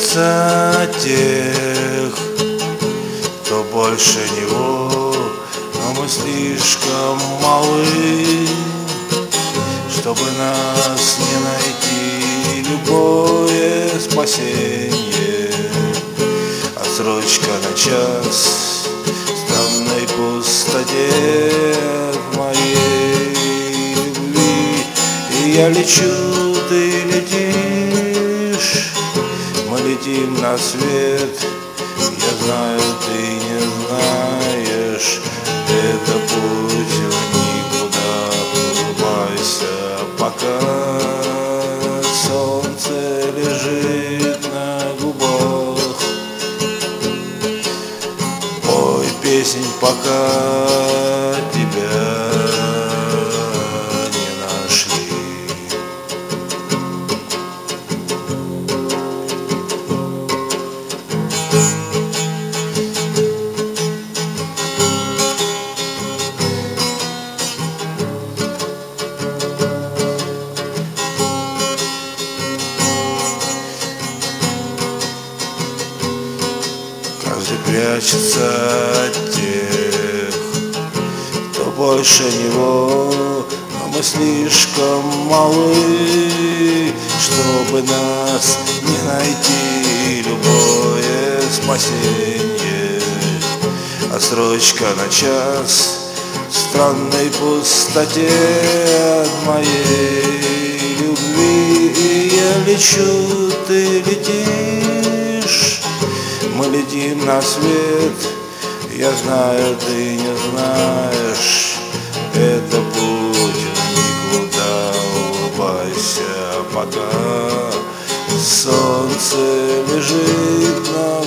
прячется от тех, кто больше него, но мы слишком малы, чтобы нас не найти любое спасенье. Отсрочка на час в странной пустоте от моей любви. И я лечу, ты летишь, мы летим на свет. Я знаю, ты не знаешь, это путь никуда. Улыбайся, пока солнце лежит на губах. Пой песнь, пока тебя не нашли. Каждый прячется от тех, кто больше него, но мы слишком малы, чтобы нас не найти любое спасенье. Отсрочка на час в странной пустоте от моей любви. И я лечу, ты летишь, мы летим на свет. Я знаю, ты не знаешь, это путь никуда. Улыбайся, пока солнце лежит на